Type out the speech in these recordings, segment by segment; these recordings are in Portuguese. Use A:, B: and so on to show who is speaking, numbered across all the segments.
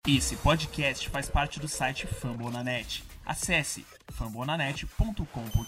A: Esse podcast faz parte do site Fambonanet. Acesse fambonanet.com.br.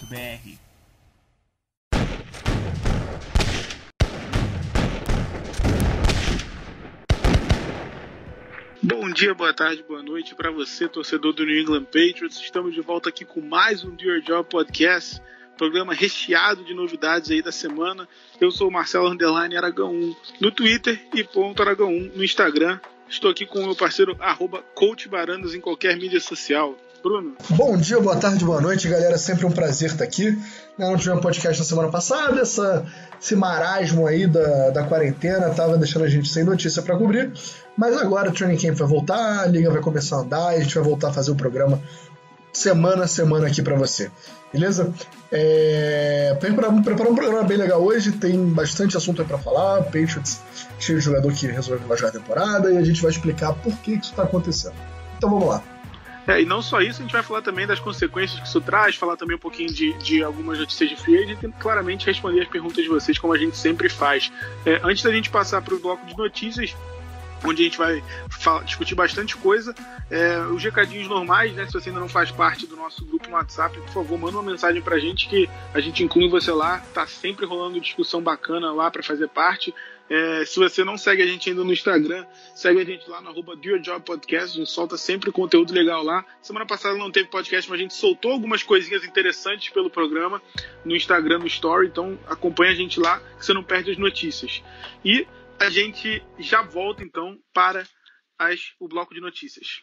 B: Bom dia, boa tarde, boa noite para você, torcedor do New England Patriots. Estamos de volta aqui com mais um Do Your Job Podcast, programa recheado de novidades aí da semana. Eu sou o Marcelo Aragão1 no Twitter e @Aragão1 no Instagram. Estou aqui com o meu parceiro @CoachBarandas em qualquer mídia social. Bruno.
C: Bom dia, boa tarde, boa noite, galera. Sempre um prazer estar aqui. Não tivemos podcast na semana passada, esse marasmo aí da quarentena tava deixando a gente sem notícia para cobrir, mas agora o Training Camp vai voltar, a liga vai começar a andar e a gente vai voltar a fazer o programa semana a semana aqui para você, beleza? Preparar um programa bem legal hoje, tem bastante assunto aí para falar, Patriots cheio de jogador que resolveu jogar a temporada e a gente vai explicar por que isso está acontecendo. Então vamos lá.
B: E não só isso, a gente vai falar também das consequências que isso traz, falar também um pouquinho de algumas notícias de free agent e claramente responder as perguntas de vocês, como a gente sempre faz. Antes da gente passar para o bloco de notícias, onde a gente vai discutir bastante coisa, os recadinhos normais, né? Se você ainda não faz parte do nosso grupo no WhatsApp, por favor, manda uma mensagem pra gente que a gente inclui você lá, tá sempre rolando discussão bacana lá para fazer parte. Se você não segue a gente ainda no Instagram, segue a gente lá no @DoYourJobPodcast, a gente solta sempre conteúdo legal lá. Semana passada não teve podcast, mas a gente soltou algumas coisinhas interessantes pelo programa no Instagram, no Story, então acompanha a gente lá que você não perde as notícias. E a gente já volta então para o bloco de notícias.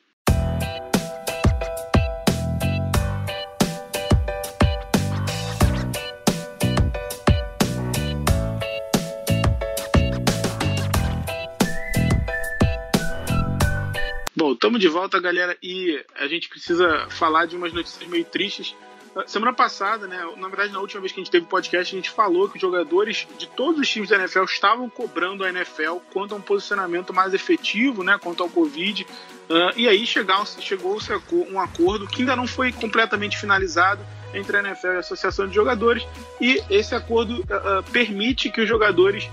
B: Bom, estamos de volta, galera, e a gente precisa falar de umas notícias meio tristes. Semana passada, né, na verdade na última vez que a gente teve podcast, a gente falou que os jogadores de todos os times da NFL estavam cobrando a NFL quanto a um posicionamento mais efetivo, né, quanto ao Covid, e aí chegou-se um acordo que ainda não foi completamente finalizado entre a NFL e a Associação de Jogadores, e esse acordo permite que os jogadores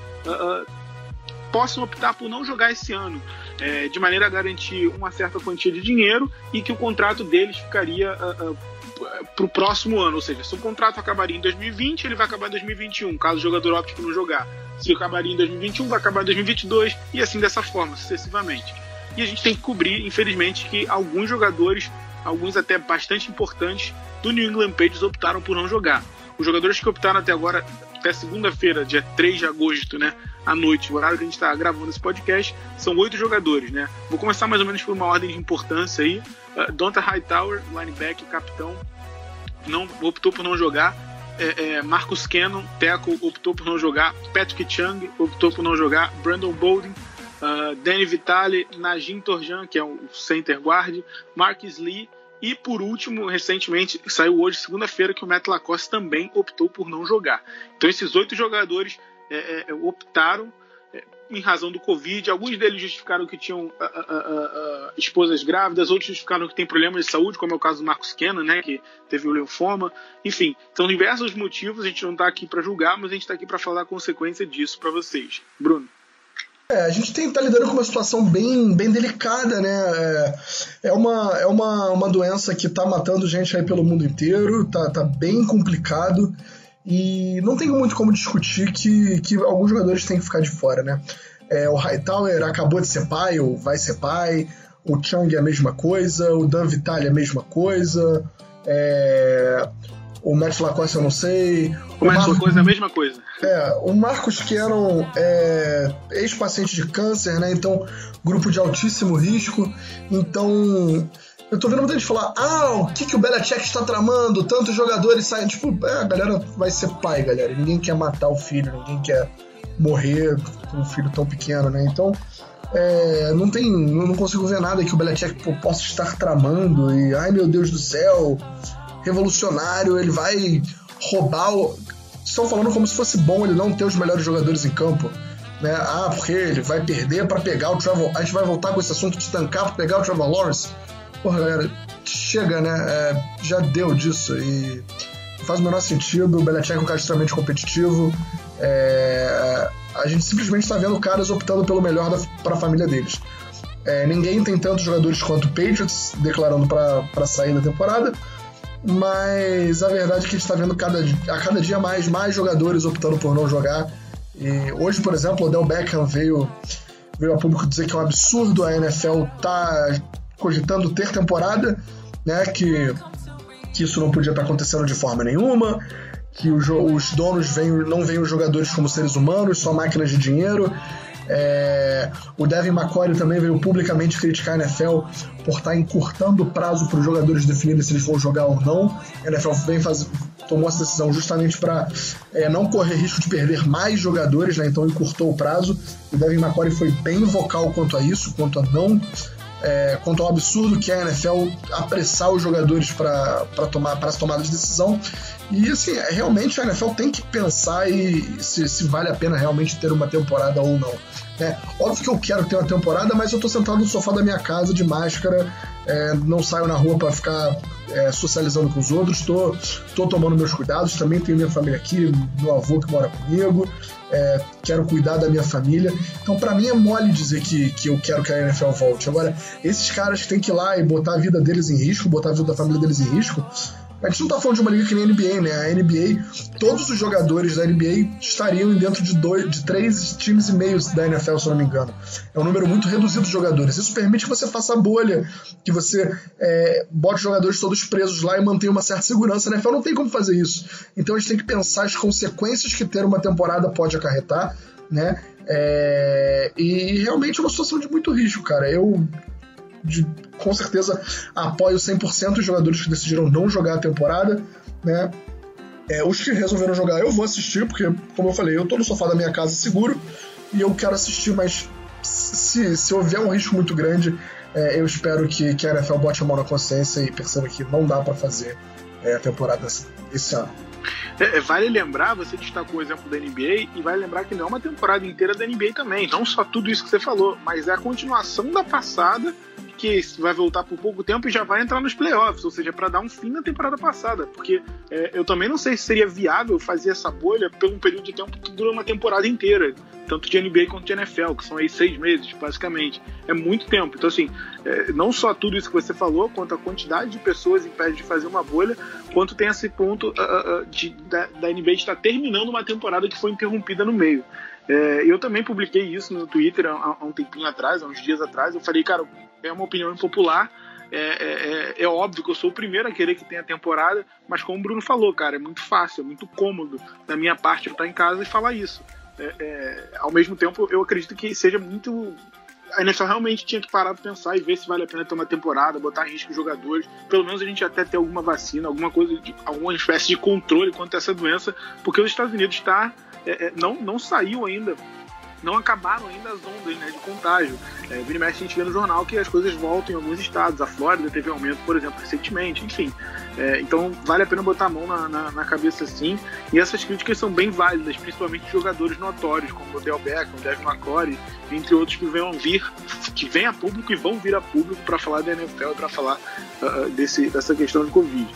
B: possam optar por não jogar esse ano, de maneira a garantir uma certa quantia de dinheiro e que o contrato deles ficaria para o próximo ano, ou seja, se o contrato acabaria em 2020, ele vai acabar em 2021, caso o jogador opte por não jogar. Se acabaria em 2021, vai acabar em 2022 e assim dessa forma, sucessivamente. E a gente tem que cobrir, infelizmente, que alguns jogadores, alguns até bastante importantes, do New England Patriots optaram por não jogar. Os jogadores que optaram até agora, até segunda-feira, dia 3 de agosto, né, à noite, o horário que a gente está gravando esse podcast, são 8 jogadores, né? Vou começar mais ou menos por uma ordem de importância aí. Donta Hightower, linebacker, capitão, optou por não jogar. Marcus Cannon, tackle, optou por não jogar. Patrick Chung optou por não jogar. Brandon Bolden, Danny Vitale, Najim Torjan, que é o center guard, Marquis Lee. E por último, recentemente, saiu hoje, segunda-feira, que o Matt LaCosse também optou por não jogar. Então esses 8 jogadores optaram em razão do Covid. Alguns deles justificaram que tinham esposas grávidas, outros justificaram que tem problemas de saúde, como é o caso do Marcus Cannon, né, que teve o linfoma. Enfim, são diversos motivos, a gente não está aqui para julgar, mas a gente está aqui para falar a consequência disso para vocês. Bruno.
C: A gente tá lidando com uma situação bem delicada, né? É uma doença que tá matando gente aí pelo mundo inteiro, tá bem complicado e não tem muito como discutir que alguns jogadores têm que ficar de fora, né? O Hightower acabou de ser pai, ou vai ser pai, o Chung é a mesma coisa, o Dan Vitale é a mesma coisa, o Matt LaCosse eu não sei.
B: O Matt LaCosse é a mesma coisa.
C: O Marcus Cannon é ex-paciente de câncer, né? Então, grupo de altíssimo risco. Então, eu tô vendo muita gente falar: o que o Belichick está tramando? Tantos jogadores saem. Tipo, a galera vai ser pai, galera. Ninguém quer matar o filho, ninguém quer morrer com um filho tão pequeno, né? Então, não consigo ver nada que o Belichick possa estar tramando. E, ai meu Deus do céu, revolucionário, ele vai roubar Estão falando como se fosse bom ele não ter os melhores jogadores em campo, né? Porque ele vai perder para pegar o Trevor. A gente vai voltar com esse assunto de tancar para pegar o Trevor Lawrence. Porra, galera, chega, né? Já deu disso e faz o menor sentido. O Belichick é um cara extremamente competitivo. A gente simplesmente está vendo caras optando pelo melhor para a família deles. Ninguém tem tantos jogadores quanto o Patriots declarando para sair da temporada, mas a verdade é que a gente está vendo a cada dia mais jogadores optando por não jogar. E hoje, por exemplo, o Odell Beckham veio a público dizer que é um absurdo a NFL tá cogitando ter temporada, né, que isso não podia estar acontecendo de forma nenhuma, que os donos não veem os jogadores como seres humanos, só máquinas de dinheiro. O Devin McCourty também veio publicamente criticar a NFL por estar encurtando o prazo para os jogadores definirem se eles vão jogar ou não. A NFL tomou essa decisão justamente para não correr risco de perder mais jogadores, né? Então encurtou o prazo. O Devin McCourty foi bem vocal quanto a isso, quanto ao absurdo que é a NFL apressar os jogadores para as tomadas de decisão. E assim, realmente a NFL tem que pensar se vale a pena realmente ter uma temporada ou não. Óbvio que eu quero ter uma temporada, mas eu tô sentado no sofá da minha casa de máscara, não saio na rua para ficar socializando com os outros, tô tomando meus cuidados, também tenho minha família aqui, meu avô que mora comigo, quero cuidar da minha família. Então pra mim é mole dizer que eu quero que a NFL volte. Agora, esses caras que tem que ir lá e botar a vida deles em risco, botar a vida da família deles em risco, a gente não tá falando de uma liga que nem a NBA, né? A NBA, todos os jogadores da NBA estariam dentro de 3 times e meio da NFL, se eu não me engano. É um número muito reduzido de jogadores. Isso permite que você faça a bolha, que você bote os jogadores todos presos lá e mantenha uma certa segurança. A NFL não tem como fazer isso. Então a gente tem que pensar as consequências que ter uma temporada pode acarretar, né? E realmente é uma situação de muito risco, cara. Com certeza apoio 100% os jogadores que decidiram não jogar a temporada, né? Os que resolveram jogar eu vou assistir, porque, como eu falei, eu tô no sofá da minha casa seguro e eu quero assistir, mas se houver um risco muito grande, eu espero que a NFL bote a mão na consciência e perceba que não dá para fazer a temporada esse ano.
B: Vale lembrar, você destacou o exemplo da NBA, e vale lembrar que não é uma temporada inteira da NBA também, não só tudo isso que você falou, mas é a continuação da passada, que vai voltar por pouco tempo e já vai entrar nos playoffs, ou seja, para dar um fim na temporada passada, porque eu também não sei se seria viável fazer essa bolha por um período de tempo que dura uma temporada inteira, tanto de NBA quanto de NFL, que são aí 6 meses, basicamente. É muito tempo. Então, assim, não só tudo isso que você falou, quanto a quantidade de pessoas impede de fazer uma bolha, quanto tem esse ponto da NBA estar terminando uma temporada que foi interrompida no meio. Eu também publiquei isso no Twitter há um tempinho atrás, há uns dias atrás. Eu falei, cara, é uma opinião impopular. É óbvio que eu sou o primeiro a querer que tenha temporada, mas como o Bruno falou, cara, é muito fácil, é muito cômodo da minha parte eu estar em casa e falar isso. Ao mesmo tempo, eu acredito que seja muito... A NFL realmente tinha que parar para pensar e ver se vale a pena ter uma temporada, botar em risco os jogadores, pelo menos a gente até ter alguma vacina, alguma espécie de controle quanto a essa doença, porque os Estados Unidos não saiu ainda, não acabaram ainda as ondas, né, de contágio. Vira e mexe a gente vê no jornal que as coisas voltam em alguns estados. A Flórida teve aumento, por exemplo, recentemente, enfim. Então vale a pena botar a mão na cabeça sim. E essas críticas são bem válidas, principalmente de jogadores notórios, como o Odell Beckham, o Devin McCourty, entre outros que vêm a público e vão vir a público para falar da NFL e para falar dessa questão de Covid.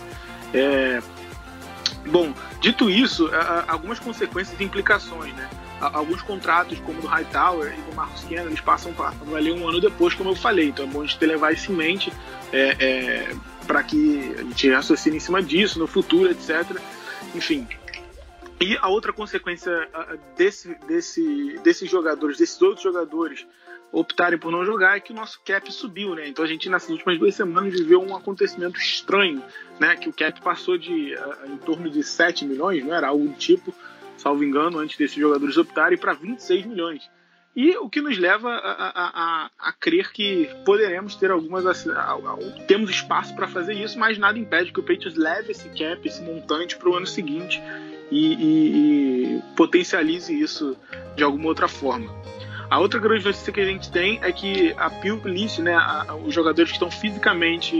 B: Bom, dito isso, algumas consequências e implicações, né? Alguns contratos, como o do Hightower e do Marcus Cannon, eles passam a valer 1 ano depois, como eu falei. Então é bom a gente levar isso em mente para que a gente raciocine em cima disso, no futuro, etc. Enfim. E a outra consequência desses jogadores, desses outros jogadores optarem por não jogar, é que o nosso cap subiu, né? Então a gente nessas últimas 2 semanas viveu um acontecimento estranho, né? Que o cap passou em torno de 7 milhões, não era algo do tipo, salvo engano, antes desses jogadores optarem, para 26 milhões. E o que nos leva a crer que poderemos ter temos espaço para fazer isso, mas nada impede que o Patriots leve esse cap, esse montante, para o ano seguinte e potencialize isso de alguma outra forma. A outra grande notícia que a gente tem é que a PUP List, né, os jogadores que estão fisicamente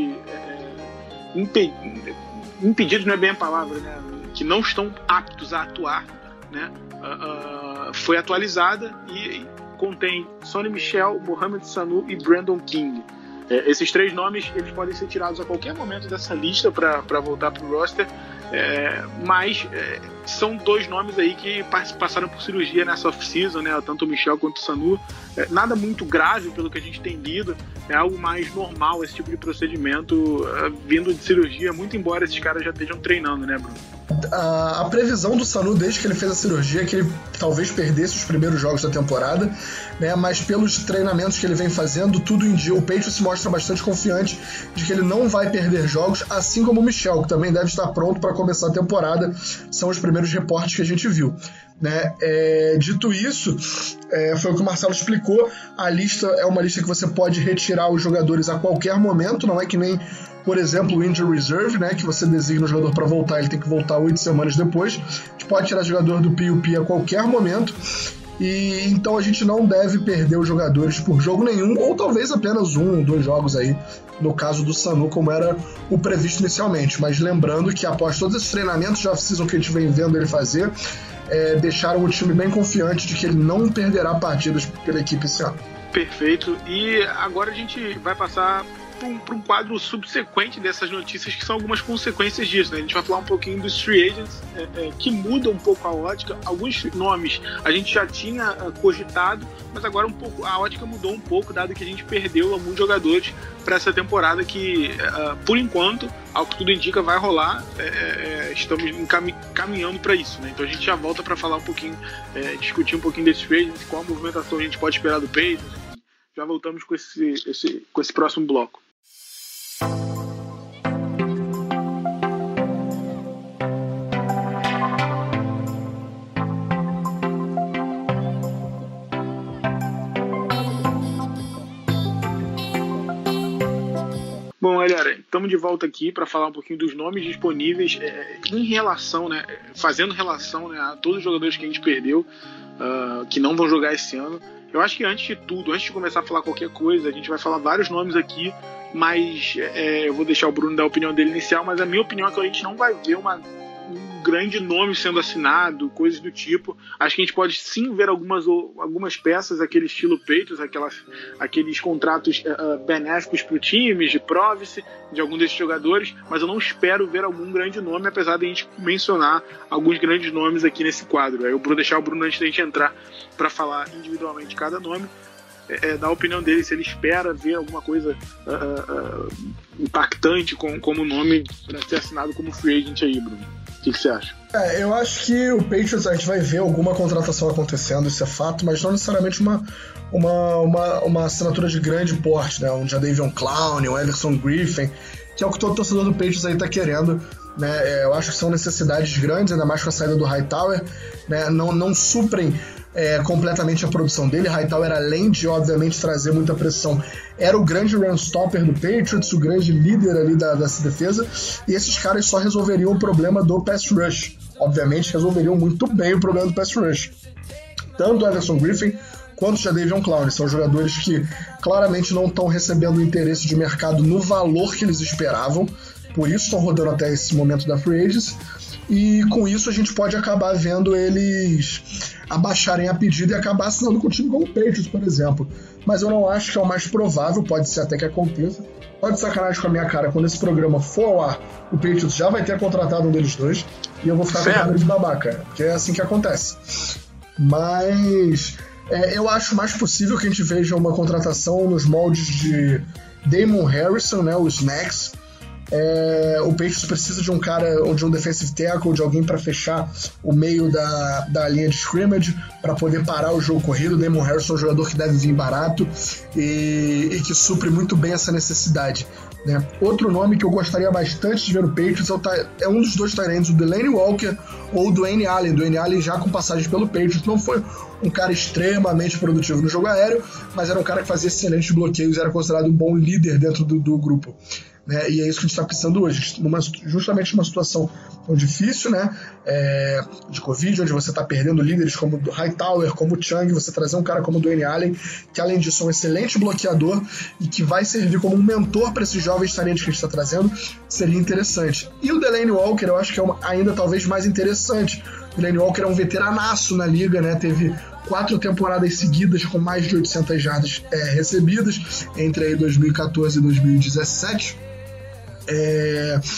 B: impedidos, não é bem a palavra, né, que não estão aptos a atuar, né, foi atualizada e contém Sonny Michel, Mohamed Sanu e Brandon King. Esses 3 nomes eles podem ser tirados a qualquer momento dessa lista para voltar para o roster. Mas são dois nomes aí que passaram por cirurgia nessa off-season, né? Tanto o Michel quanto o Sanu. Nada muito grave pelo que a gente tem lido, é algo mais normal esse tipo de procedimento vindo de cirurgia, muito embora esses caras já estejam treinando, né, Bruno?
C: A previsão do Sanu desde que ele fez a cirurgia é que ele talvez perdesse os primeiros jogos da temporada, né? Mas pelos treinamentos que ele vem fazendo, tudo indica. O Patriots se mostra bastante confiante de que ele não vai perder jogos, assim como o Michel, que também deve estar pronto para começar a temporada. São os primeiros reportes que a gente viu, né? Dito isso, foi o que o Marcelo explicou. A lista é uma lista que você pode retirar os jogadores a qualquer momento, não é que nem, por exemplo, o Injury Reserve, né, que você designa o jogador para voltar, ele tem que voltar 8 semanas depois. A gente pode tirar jogador do PUP a qualquer momento, e então a gente não deve perder os jogadores por jogo nenhum, ou talvez apenas 1 ou 2 jogos aí, no caso do Sanu, como era o previsto inicialmente. Mas lembrando que após todos esses treinamentos de off-season que a gente vem vendo ele fazer, deixaram o time bem confiante de que ele não perderá partidas pela equipe esse ano.
B: Perfeito. E agora a gente vai passar para um quadro subsequente dessas notícias, que são algumas consequências disso, né? A gente vai falar um pouquinho dos free agents, que muda um pouco a ótica. Alguns nomes a gente já tinha cogitado, mas agora a ótica mudou um pouco, dado que a gente perdeu alguns jogadores para essa temporada que, por enquanto, ao que tudo indica, vai rolar. Estamos caminhando para isso, né? Então a gente já volta para falar um pouquinho, discutir um pouquinho desses free agents, qual a movimentação a gente pode esperar do Patriots. Já voltamos com esse próximo bloco. Bom, galera, estamos de volta aqui para falar um pouquinho dos nomes disponíveis em relação, né, fazendo relação, né, a todos os jogadores que a gente perdeu, que não vão jogar esse ano. Eu acho que antes de começar a falar qualquer coisa, a gente vai falar vários nomes aqui, mas eu vou deixar o Bruno dar a opinião dele inicial, mas a minha opinião é que a gente não vai ver um grande nome sendo assinado, coisas do tipo. Acho que a gente pode sim ver algumas peças, aquele estilo Patriots, aqueles contratos benéficos para o time, de Provice, de algum desses jogadores, mas eu não espero ver algum grande nome, apesar de a gente mencionar alguns grandes nomes aqui nesse quadro. Eu vou deixar o Bruno, antes da gente entrar, para falar individualmente cada nome, dar a opinião dele, se ele espera ver alguma coisa impactante como nome para ser assinado como free agent aí, Bruno. O que você acha?
C: Eu acho que o Patriots, a gente vai ver alguma contratação acontecendo, isso é fato, mas não necessariamente uma assinatura de grande porte, né? Um Jadeveon Clowney, um Everson Griffin, que é o que todo torcedor do Patriots aí tá querendo, né? Eu acho que são necessidades grandes, ainda mais com a saída do Hightower, né? Não suprem completamente a produção dele. Hightower, além de obviamente trazer muita pressão, era o grande run-stopper do Patriots, o grande líder ali dessa defesa, e esses caras só resolveriam o problema do pass rush. Obviamente resolveriam muito bem o problema do pass rush. Tanto o Everson Griffin quanto o Jadeveon Clowney são jogadores que claramente não estão recebendo o interesse de mercado no valor que eles esperavam, por isso estão rodando até esse momento da free agency, e com isso a gente pode acabar vendo eles abaixarem a pedida e acabar assinando com um time como o Patriots, por exemplo. Mas eu não acho que é o mais provável, pode ser até que aconteça. Pode sacanagem com a minha cara, quando esse programa for ao ar, o Patriots já vai ter contratado um deles dois, e eu vou ficar com a cara de babaca, porque é assim que acontece. Mas eu acho mais possível que a gente veja uma contratação nos moldes de Damon Harrison, né, o Snacks. O Patriots precisa de um cara, de um defensive tackle, de alguém para fechar o meio da linha de scrimmage, para poder parar o jogo corrido. O Damon Harrison é um jogador que deve vir barato e que supre muito bem essa necessidade, né? Outro nome que eu gostaria bastante de ver no Patriots é um dos dois tight ends, o Delaney Walker ou o Dwayne Allen. Dwayne Allen, já com passagem pelo Patriots, não foi um cara extremamente produtivo no jogo aéreo, mas era um cara que fazia excelentes bloqueios e era considerado um bom líder dentro do grupo. E é isso que a gente está precisando hoje, justamente numa situação tão difícil, né, de Covid, onde você está perdendo líderes como o Hightower, como o Chung, você trazer um cara como o Dwayne Allen, que além disso é um excelente bloqueador e que vai servir como um mentor para esses jovens talentos que a gente está trazendo, seria interessante. E o Delaney Walker, eu acho que é ainda talvez mais interessante. O Delaney Walker é um veteranaço na liga, né, teve 4 temporadas seguidas com mais de 800 jardas recebidas, entre aí 2014 e 2017.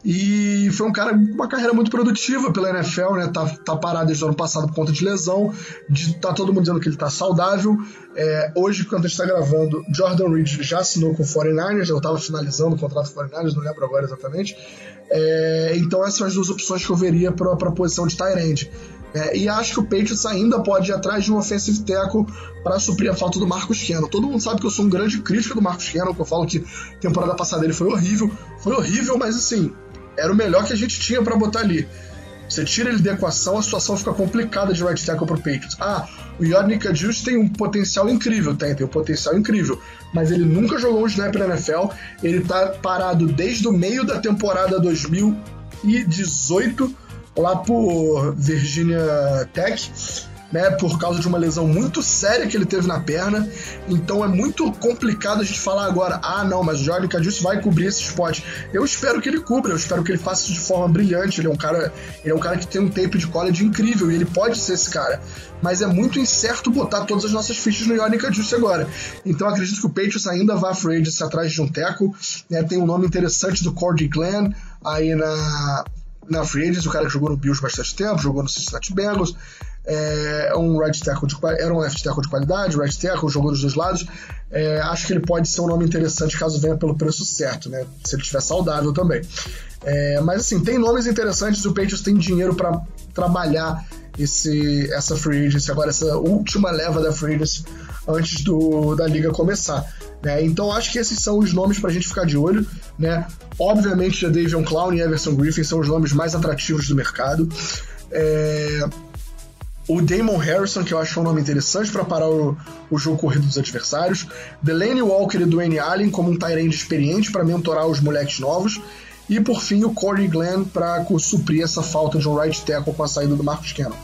C: E foi um cara com uma carreira muito produtiva pela NFL, né? Tá parado desde o ano passado por conta de lesão, tá todo mundo dizendo que ele tá saudável. Hoje, quando a gente tá gravando, Jordan Reed já assinou com o 49ers, eu tava finalizando o contrato com o 49ers, não lembro agora exatamente. Então essas são as duas opções que eu veria para a posição de tight end. E acho que o Patriots ainda pode ir atrás de um offensive tackle para suprir a falta do Marcus Cannon. Todo mundo sabe que eu sou um grande crítico do Marcus Cannon, que eu falo que a temporada passada ele foi horrível, mas assim, era o melhor que a gente tinha para botar ali. Você tira ele da equação, a situação fica complicada de right tackle pro Patriots. O Yodny Cajuste tem um potencial incrível, tem um potencial incrível, mas ele nunca jogou um snap na NFL, ele tá parado desde o meio da temporada 2018, lá por Virginia Tech, né, por causa de uma lesão muito séria que ele teve na perna. Então é muito complicado a gente falar agora, não, mas o Jordan Cajuste vai cobrir esse spot. Eu espero que ele cubra, eu espero que ele faça isso de forma brilhante. Ele é um cara que tem um tape de college incrível e ele pode ser esse cara. Mas é muito incerto botar todas as nossas fichas no Jordan Cajuste agora. Então acredito que o Patriots ainda vai free agency atrás de um tackle, né, tem um nome interessante do Cordy Glenn aí na free agency, o cara que jogou no Bills bastante tempo, jogou no Cincinnati Bengals. Era um left tackle de qualidade, right tackle, jogou dos dois lados. Acho que ele pode ser um nome interessante caso venha pelo preço certo, né? Se ele estiver saudável também. Mas assim, tem nomes interessantes, o Patriots tem dinheiro para trabalhar essa free agency, agora essa última leva da free agency antes da liga começar, né? Então acho que esses são os nomes pra gente ficar de olho, né? Obviamente, Davion Clowney e Everson Griffin são os nomes mais atrativos do mercado. O Damon Harrison, que eu acho um nome interessante para parar o jogo corrido dos adversários. Delaney Walker e Dwayne Allen como um tight end experiente para mentorar os moleques novos. E por fim o Corey Glenn para suprir essa falta de um right tackle com a saída do Marcus Cannon.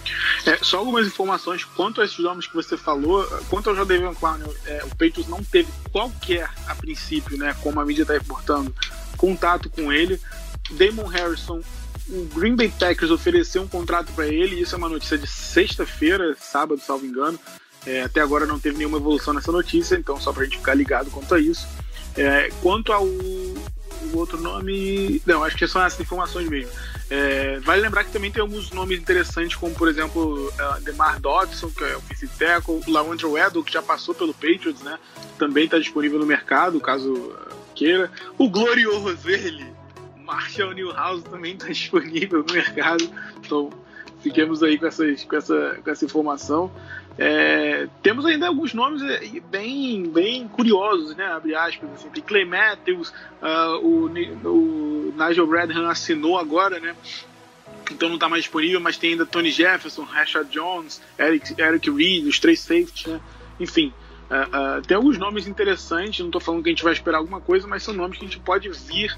B: Só algumas informações quanto a esses nomes que você falou. Quanto ao Davion Clowney, o Patriots não teve qualquer, a princípio, né, como a mídia está reportando, contato com ele. Damon Harrison, o Green Bay Packers ofereceu um contrato para ele, isso é uma notícia de sexta-feira, sábado, salvo engano. Até agora não teve nenhuma evolução nessa notícia, então só pra gente ficar ligado quanto a isso. Quanto ao outro nome, não, acho que são essas informações mesmo. Vale lembrar que também tem alguns nomes interessantes, como por exemplo DeMar Dodson, que é o offensive tackle, Lawandre Weddle, que já passou pelo Patriots, né, também está disponível no mercado, caso queira. O glorioso ele, Marshall Newhouse, também está disponível no mercado, então fiquemos aí com essa informação. Temos ainda alguns nomes bem curiosos, né, abre aspas, assim. Tem Clay Matthews, o Nigel Bradham assinou agora, né, então não está mais disponível, mas tem ainda Tony Jefferson, Rashad Jones, Eric Reed, os três safeties, né, enfim. Tem alguns nomes interessantes, não estou falando que a gente vai esperar alguma coisa, mas são nomes que a gente pode vir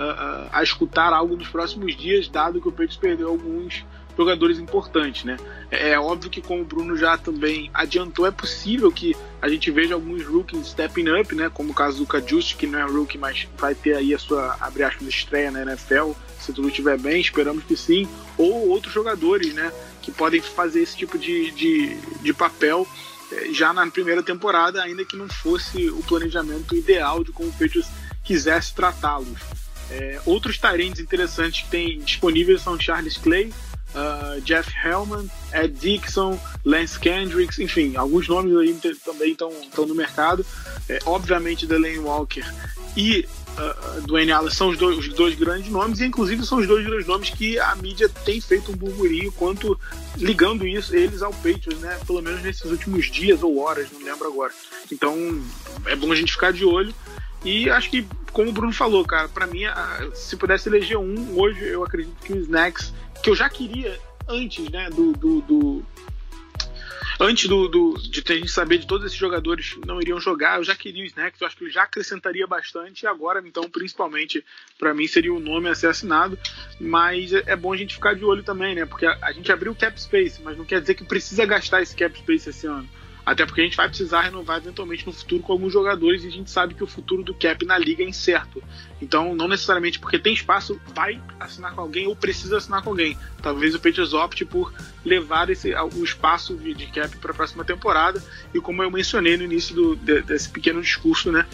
B: a escutar algo nos próximos dias, dado que o Patriots perdeu alguns jogadores importantes, né? É óbvio que, como o Bruno já também adiantou, é possível que a gente veja alguns rookies stepping up, né? Como o caso do Cajuste, que não é rookie, mas vai ter aí a sua, abre aspas, estreia na NFL, se tudo estiver bem, esperamos que sim, ou outros jogadores, né, que podem fazer esse tipo de papel já na primeira temporada, ainda que não fosse o planejamento ideal de como o Patriots quisesse tratá-los. Outros tight ends interessantes que tem disponíveis são Charles Clay, Jeff Hellman, Ed Dixon, Lance Kendricks, enfim, alguns nomes aí também estão no mercado. Obviamente Delaney Walker e Dwayne Allen são os dois grandes nomes, e inclusive são os dois grandes nomes que a mídia tem feito um burburinho quanto ligando eles ao Patriots, né, pelo menos nesses últimos dias ou horas, não lembro agora. Então é bom a gente ficar de olho. E acho que, como o Bruno falou, cara, pra mim, se pudesse eleger um, hoje eu acredito que o Snacks, que eu já queria antes, né, antes de a gente saber de todos esses jogadores não iriam jogar, eu já queria o Snacks, eu acho que ele já acrescentaria bastante, e agora, então, principalmente, pra mim, seria o nome a ser assinado, mas é bom a gente ficar de olho também, né, porque a gente abriu o cap space, mas não quer dizer que precisa gastar esse cap space esse ano. Até porque a gente vai precisar renovar eventualmente no futuro com alguns jogadores, e a gente sabe que o futuro do cap na liga é incerto. Então, não necessariamente porque tem espaço, vai assinar com alguém ou precisa assinar com alguém. Talvez o Patriots opte por levar o espaço de cap para a próxima temporada. E como eu mencionei no início desse pequeno discurso, né,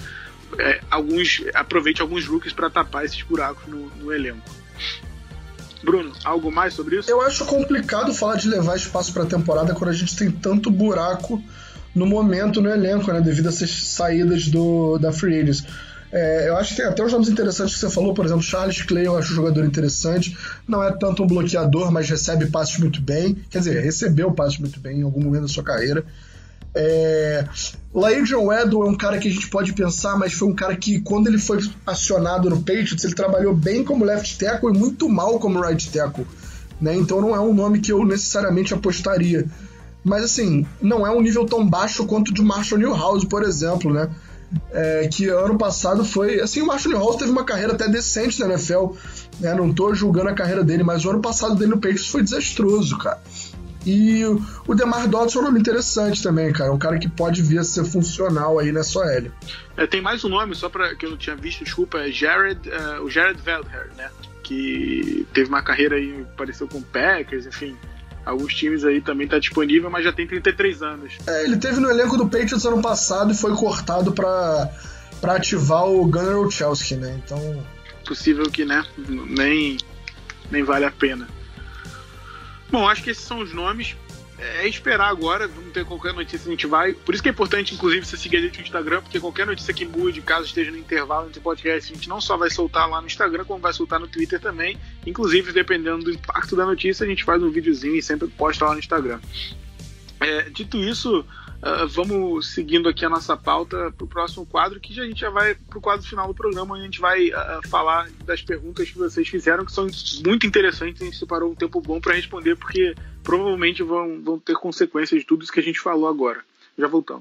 B: aproveite alguns rookies para tapar esses buracos no elenco. Bruno, algo mais sobre isso?
C: Eu acho complicado falar de levar espaço para a temporada quando a gente tem tanto buraco no momento no elenco, né, devido a essas saídas da Free Agents. Eu acho que tem até uns nomes interessantes que você falou, por exemplo, Charles Clay, eu acho um jogador interessante, não é tanto um bloqueador, mas recebe passes muito bem, quer dizer, recebeu passes muito bem em algum momento da sua carreira. LaAdrian Weddle é um cara que a gente pode pensar, mas foi um cara que, quando ele foi acionado no Patriots, ele trabalhou bem como left tackle e muito mal como right tackle, né? Então não é um nome que eu necessariamente apostaria. Mas assim, não é um nível tão baixo quanto o de Marshall Newhouse, por exemplo, né? Que ano passado foi... Assim, o Marshall Newhouse teve uma carreira até decente na NFL, né? Não tô julgando a carreira dele, mas o ano passado dele no Patriots foi desastroso, cara. E o DeMar Dodson é um nome interessante também, cara. Um cara que pode vir a ser funcional aí nessa OL.
B: Tem mais um nome, só que eu não tinha visto, desculpa, é o Jared Veldheer, né? Que teve uma carreira aí, apareceu com o Packers, enfim... Alguns times aí também tá disponível, mas já tem 33 anos.
C: Ele teve no elenco do Patriots ano passado e foi cortado pra ativar o Gunnar Olszewski, né? Então...
B: Possível que, né? Nem vale a pena. Bom, acho que esses são os nomes. É esperar agora, vamos ter qualquer notícia, a gente vai. Por isso que é importante, inclusive, você seguir a gente no Instagram, porque qualquer notícia que mude, caso esteja no intervalo entre podcast, a gente não só vai soltar lá no Instagram, como vai soltar no Twitter também. Inclusive, dependendo do impacto da notícia, a gente faz um videozinho e sempre posta lá no Instagram. Dito isso, vamos seguindo aqui a nossa pauta para o próximo quadro, que a gente já vai para o quadro final do programa, onde a gente vai falar das perguntas que vocês fizeram, que são muito interessantes. A gente separou um tempo bom para responder, porque provavelmente vão ter consequências de tudo isso que a gente falou agora. Já voltamos.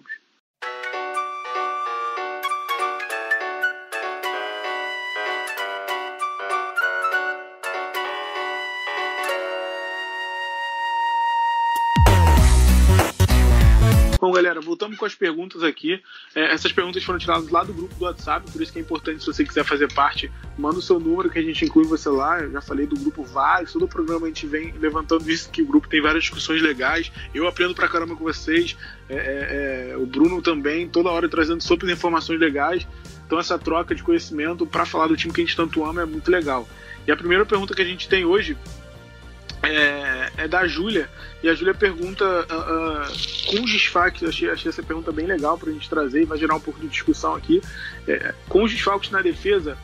B: Bom, galera, voltamos com as perguntas aqui. Essas perguntas foram tiradas lá do grupo do WhatsApp, por isso que é importante, se você quiser fazer parte, manda o seu número que a gente inclui você lá. Eu já falei do grupo vários, todo o programa a gente vem levantando isso, que o grupo tem várias discussões legais. Eu aprendo pra caramba com vocês, o Bruno também, toda hora trazendo super informações legais. Então essa troca de conhecimento para falar do time que a gente tanto ama é muito legal. E a primeira pergunta que a gente tem hoje é da Júlia, e a Júlia pergunta com os desfalques, achei essa pergunta bem legal pra gente trazer e vai gerar um pouco de discussão aqui. Com os desfalques na defesa,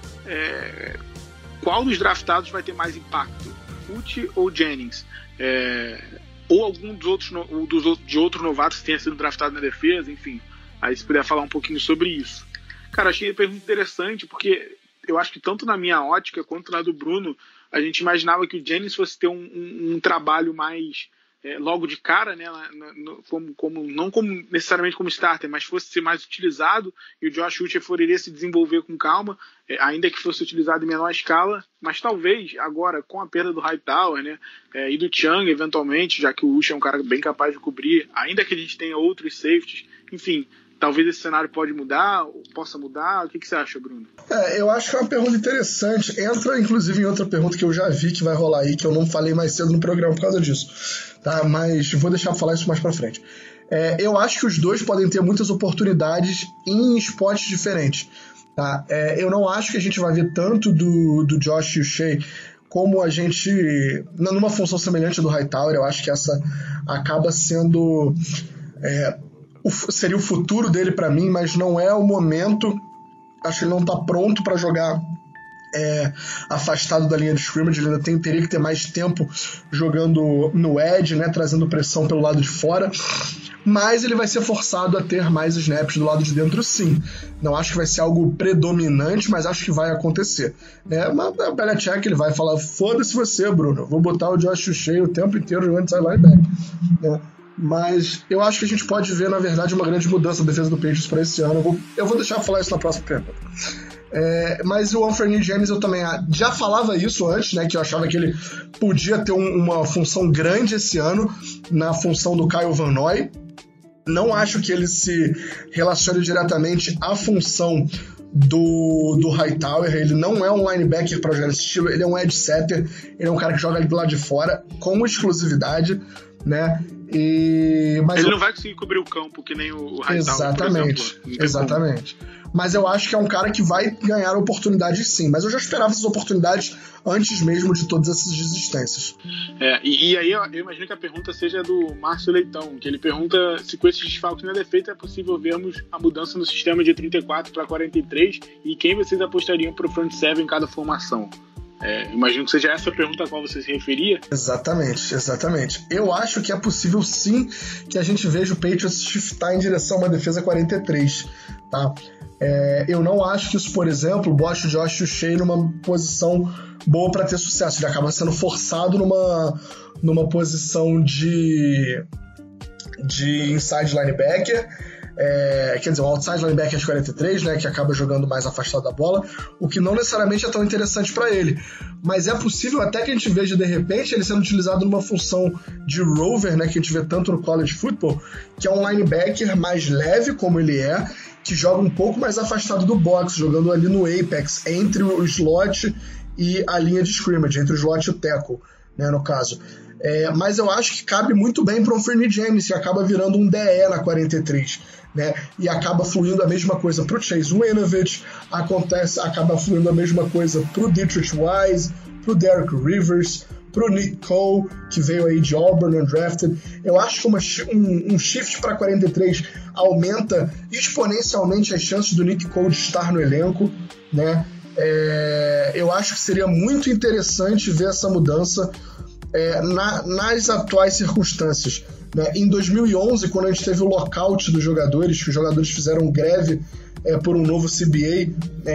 B: qual dos draftados vai ter mais impacto? Foote ou Jennings? Ou algum de outros novatos que tenha sido draftado na defesa, enfim. Aí se puder falar um pouquinho sobre isso. Cara, achei a pergunta interessante, porque eu acho que tanto na minha ótica quanto na do Bruno, a gente imaginava que o Jennings fosse ter um trabalho mais logo de cara, né, não como necessariamente como starter, mas fosse ser mais utilizado, e o Josh Uche iria se desenvolver com calma, ainda que fosse utilizado em menor escala, mas talvez agora, com a perda do Hightower, né, e do Chung eventualmente, já que o Uche é um cara bem capaz de cobrir, ainda que a gente tenha outros safeties, enfim, talvez esse cenário possa mudar. O que você acha, Bruno?
C: Eu acho que é uma pergunta interessante. Entra, inclusive, em outra pergunta que eu já vi que vai rolar aí, que eu não falei mais cedo no programa por causa disso. Tá? Mas vou deixar falar isso mais pra frente. Eu acho que os dois podem ter muitas oportunidades em spots diferentes. Tá? Eu não acho que a gente vai ver tanto do Josh e o Shea como a gente... numa função semelhante do Hightower. Eu acho que essa acaba sendo... seria o futuro dele pra mim, mas não é o momento. Acho que ele não tá pronto pra jogar afastado da linha de scrimmage. Ele ainda teria que ter mais tempo jogando no edge, né, trazendo pressão pelo lado de fora, mas ele vai ser forçado a ter mais snaps do lado de dentro, sim. Não acho que vai ser algo predominante, mas acho que vai acontecer. O Belichick, ele vai falar: foda-se você, Bruno, vou botar o Josh Uche o tempo inteiro jogando inside linebacker. Mas eu acho que a gente pode ver, na verdade, uma grande mudança na defesa do Patriots para esse ano. Eu vou deixar falar isso na próxima pergunta. Mas o Anfernee James, eu também já falava isso antes, né, que eu achava que ele podia ter uma função grande esse ano na função do Kyle Van Noy. Não acho que ele se relacione diretamente à função do Hightower. Ele não é um linebacker para jogar nesse estilo, ele é um edge setter, ele é um cara que joga ali do lado de fora com exclusividade, né? Mas
B: ele não vai conseguir cobrir o campo que nem o Hightower,
C: exatamente. mas eu acho que é um cara que vai ganhar oportunidades sim, mas eu já esperava essas oportunidades antes mesmo de todas essas desistências.
B: E aí eu imagino que a pergunta seja do Márcio Leitão, que ele pergunta se com esses desfalques na defesa é possível vermos a mudança no sistema de 34 para 43 e quem vocês apostariam para o front seven em cada formação. Imagino que seja essa a pergunta a qual você se referia.
C: Exatamente. Eu acho que é possível sim que a gente veja o Patriots shiftar em direção a uma defesa 43, tá? Eu não acho que isso, por exemplo, bote o Josh Uche numa posição boa para ter sucesso. Ele acaba sendo forçado numa posição de inside linebacker, quer dizer, um outside linebacker de 43, né, que acaba jogando mais afastado da bola, o que não necessariamente é tão interessante para ele. Mas é possível até que a gente veja, de repente, ele sendo utilizado numa função de rover, né, que a gente vê tanto no college football, que é um linebacker mais leve, como ele é, que joga um pouco mais afastado do box, jogando ali no apex, entre o slot e a linha de scrimmage, entre o slot e o tackle, né, no caso. Mas eu acho que cabe muito bem para um Fernie James, que acaba virando um DE na 43, né? E acaba fluindo a mesma coisa para o Chase Winovich, acaba fluindo a mesma coisa para o Dietrich Wise, para o Derek Rivers, para o Nick Cole, que veio aí de Auburn undrafted. Eu acho que um shift para 43 aumenta exponencialmente as chances do Nick Cole de estar no elenco, né? Eu acho que seria muito interessante ver essa mudança nas atuais circunstâncias, né? Em 2011, quando a gente teve o lockout dos jogadores, que os jogadores fizeram greve por um novo CBA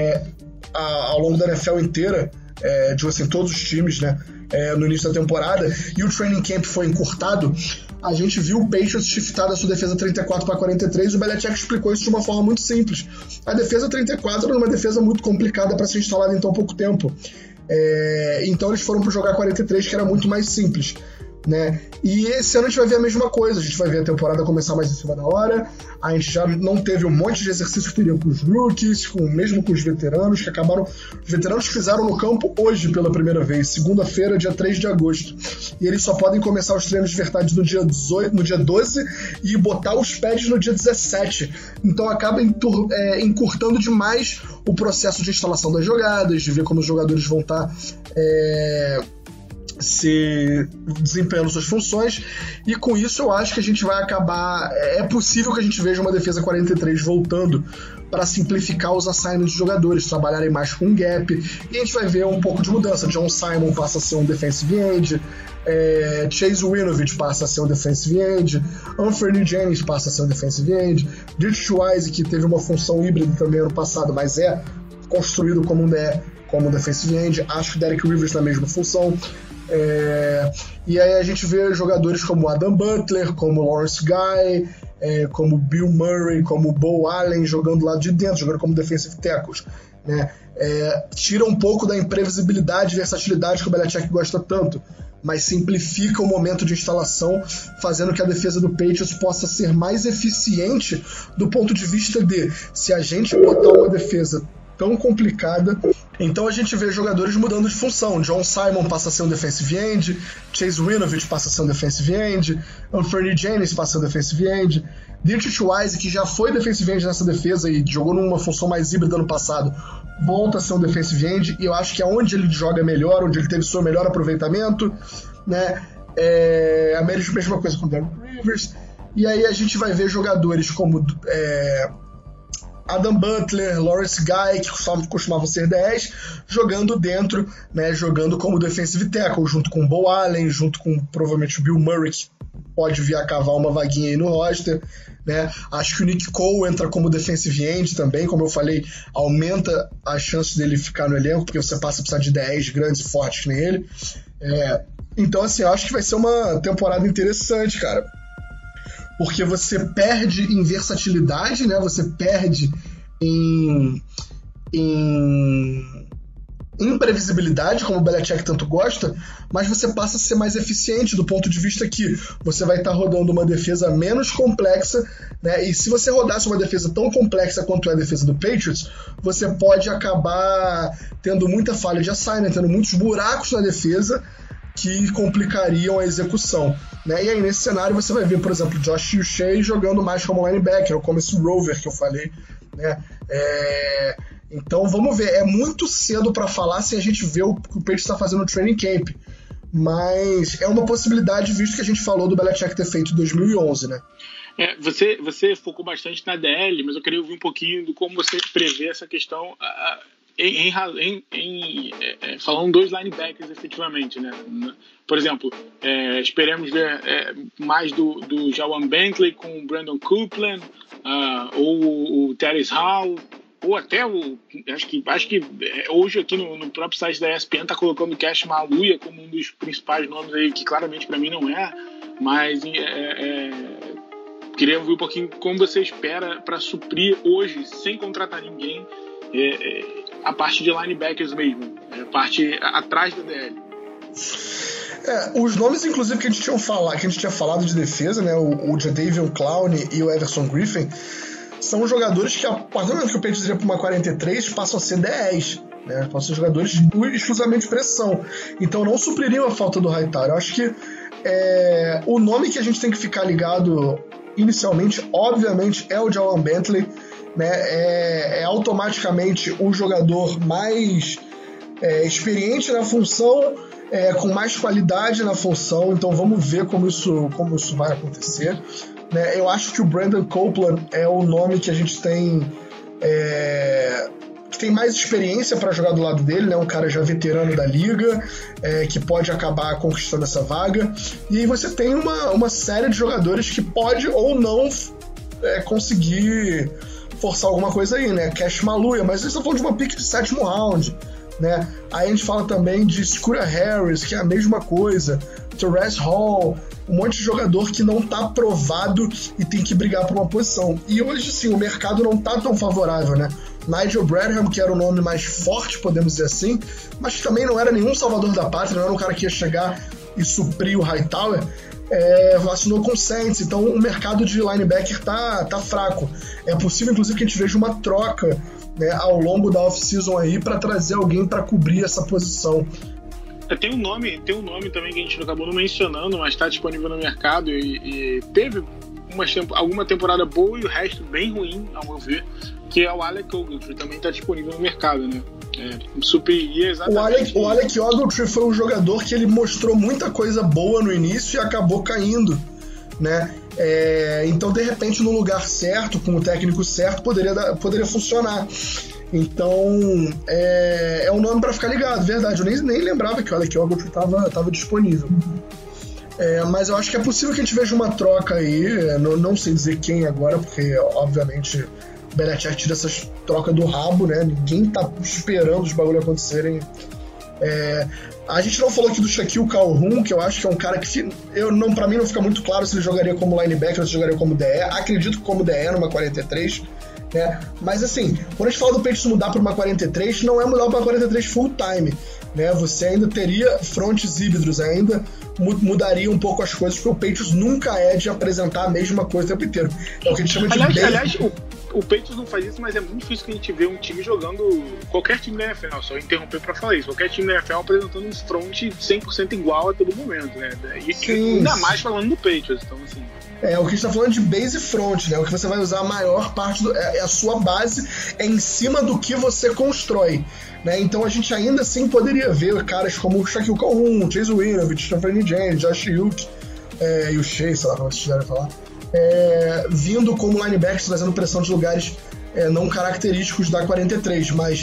C: ao longo da NFL inteira, todos os times, né? No início da temporada, e o training camp foi encurtado, a gente viu o Patriots shiftar da sua defesa 34 para 43, e o Belichick explicou isso de uma forma muito simples. A defesa 34 era uma defesa muito complicada para ser instalada em tão pouco tempo. Então eles foram para jogar 43, que era muito mais simples, né? E esse ano a gente vai ver a mesma coisa, a gente vai ver a temporada começar mais em cima da hora. A gente já não teve um monte de exercício que teriam com os rookies, mesmo com os veteranos, que acabaram. Os veteranos fizeram no campo hoje pela primeira vez, segunda-feira, dia 3 de agosto. E eles só podem começar os treinos de verdade no dia 12 e botar os pads no dia 17. Então acaba encurtando demais o processo de instalação das jogadas, de ver como os jogadores vão estar se desempenhando suas funções, e com isso eu acho que a gente vai acabar. É possível que a gente veja uma defesa 43 voltando para simplificar os assignments dos jogadores, trabalharem mais com gap, e a gente vai ver um pouco de mudança. John Simon passa a ser um defensive end, Chase Winovich passa a ser um defensive end, Fernie James passa a ser um defensive end, Dietrich Wise, que teve uma função híbrida também ano passado, mas é construído como um defensive end. Acho que Derek Rivers na mesma função. E aí a gente vê jogadores como Adam Butler, como Lawrence Guy, como Bill Murray, como Bo Allen jogando lá de dentro, jogando como defensive tackles, né? Tira um pouco da imprevisibilidade e versatilidade que o Belichick gosta tanto, mas simplifica o momento de instalação, fazendo que a defesa do Patriots possa ser mais eficiente do ponto de vista de, se a gente botar uma defesa tão complicada, então a gente vê jogadores mudando de função. John Simon passa a ser um defensive end, Chase Winovich passa a ser um defensive end, Fernie James passa a ser um defensive end, Dietrich Wise, que já foi defensive end nessa defesa e jogou numa função mais híbrida ano passado, volta a ser um defensive end, e eu acho que é onde ele joga melhor, onde ele teve seu melhor aproveitamento, né? A mesma coisa com o Derek Rivers. E aí a gente vai ver jogadores como Adam Butler, Lawrence Guy, que costumavam ser 10, jogando dentro, né, jogando como defensive tackle, junto com o Bo Allen, junto com provavelmente o Bill Murray, que pode vir a cavar uma vaguinha aí no roster, né? Acho que o Nick Cole entra como defensive end também, como eu falei, aumenta as chances dele ficar no elenco, porque você passa a precisar de 10 grandes e fortes que nem ele. Então, assim, eu acho que vai ser uma temporada interessante, cara. Porque você perde em versatilidade, né? Você perde em imprevisibilidade, como o Belichick tanto gosta, mas você passa a ser mais eficiente do ponto de vista que você vai estar rodando uma defesa menos complexa, né? E se você rodasse uma defesa tão complexa quanto é a defesa do Patriots, você pode acabar tendo muita falha de assignment, tendo muitos buracos na defesa que complicariam a execução, né? E aí nesse cenário você vai ver, por exemplo, Josh Uche jogando mais como linebacker, ou como esse rover que eu falei, né? Então vamos ver, é muito cedo para falar se a gente vê o que o Patriots está fazendo no training camp, mas é uma possibilidade, visto que a gente falou do Belichick ter feito em 2011, né?
B: Você focou bastante na DL, mas eu queria ouvir um pouquinho de como você prevê essa questão falando dos linebackers efetivamente, né? Por exemplo, esperemos ver mais do Jawan Bentley com o Brandon Copeland, ou o Terrence Hall, ou até acho que hoje aqui no próprio site da ESPN está colocando o Cash Maluia como um dos principais nomes aí, que claramente para mim não é, mas queria ouvir um pouquinho como você espera para suprir hoje, sem contratar ninguém, a parte de linebackers mesmo, a parte atrás da DL.
C: Os nomes, inclusive, que a gente tinha falado de defesa, né, o Jadavion Clowney e o Everson Griffin, são jogadores que, a partir do momento que o Patriots iria para uma 43, passam a ser 10, né? Passam a ser jogadores exclusivamente de pressão. Então não supririam a falta do Hightower. Eu acho que o nome que a gente tem que ficar ligado inicialmente, obviamente, é o Jawan Bentley, né? É automaticamente o jogador mais experiente na função, com mais qualidade na função. Então vamos ver como isso vai acontecer. Eu acho que o Brandon Copeland é o nome que a gente tem que tem mais experiência para jogar do lado dele, né? Um cara já veterano da liga, que pode acabar conquistando essa vaga. E aí você tem uma série de jogadores que pode ou não conseguir forçar alguma coisa aí, né? Cash Maluia, mas eles estão falando de uma pick de 7º round, né? Aí a gente fala também de Scooter Harris, que é a mesma coisa, Terrence Hall, um monte de jogador que não está aprovado e tem que brigar por uma posição. E hoje, sim, o mercado não está tão favorável, né? Nigel Bradham, que era o nome mais forte, podemos dizer assim, mas que também não era nenhum salvador da pátria, não era um cara que ia chegar e suprir o Hightower, assinou com o Saints. Então o mercado de linebacker tá fraco. É possível, inclusive, que a gente veja uma troca, né, ao longo da off-season aí para trazer alguém para cobrir essa posição.
B: Tem um nome também que a gente acabou não mencionando, mas está disponível no mercado e teve alguma temporada boa e o resto bem ruim, ao meu ver, que é o Alec Ogletree, também está disponível no mercado, né? Supriria exatamente.
C: O Alec Ogletree foi um jogador que ele mostrou muita coisa boa no início e acabou caindo, né? Então, de repente, no lugar certo, com o técnico certo, poderia funcionar. Então, é um nome para ficar ligado, verdade. Eu nem lembrava que o Alec Ogletree estava disponível. Mas eu acho que é possível que a gente veja uma troca aí. Não sei dizer quem agora, porque, obviamente, o Belichick tira essas trocas do rabo, né? Ninguém tá esperando os bagulhos acontecerem. A gente não falou aqui do Shaquille Calhoun, que eu acho que é um cara que pra mim não fica muito claro se ele jogaria como linebacker ou se jogaria como DE. Acredito que como DE numa 43, né? Mas assim, quando a gente fala do Patriots mudar para uma 43, não é mudar para uma 43 full time, né? Você ainda teria frontes híbridos, ainda mudaria um pouco as coisas, porque o Patriots nunca é de apresentar a mesma coisa o tempo inteiro. É o que a gente chama de
B: aliás, o Patriots não faz isso, mas é muito difícil que a gente vê um time jogando, qualquer time da NFL, só interromper pra falar isso, qualquer time da NFL apresentando um front 100% igual a todo momento, né? E ainda mais falando do Patriots, então assim...
C: O que a gente tá falando de base front, né? O que você vai usar a maior parte a sua base em cima do que você constrói, né? Então a gente ainda assim poderia ver caras como o Shaquille Calhoun, Chase Winovich, Stephanie James, Josh Uke, e o Shea, sei lá como vocês quiserem falar, vindo como linebackers, trazendo pressão de lugares não característicos da 43, mas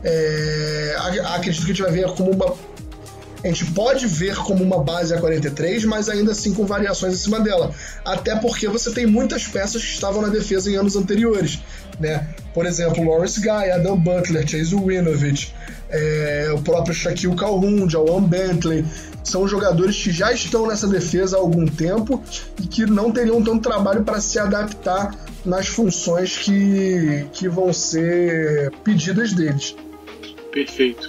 C: acredito que a gente vai ver como a gente pode ver como uma base a 43, mas ainda assim com variações em cima dela. Até porque você tem muitas peças que estavam na defesa em anos anteriores, né? Por exemplo, Lawrence Guy, Adam Butler, Chase Winovich, o próprio Shaquille Calhoun, Jawan Bentley. São jogadores que já estão nessa defesa há algum tempo e que não teriam tanto trabalho para se adaptar nas funções que vão ser pedidas deles.
B: Perfeito.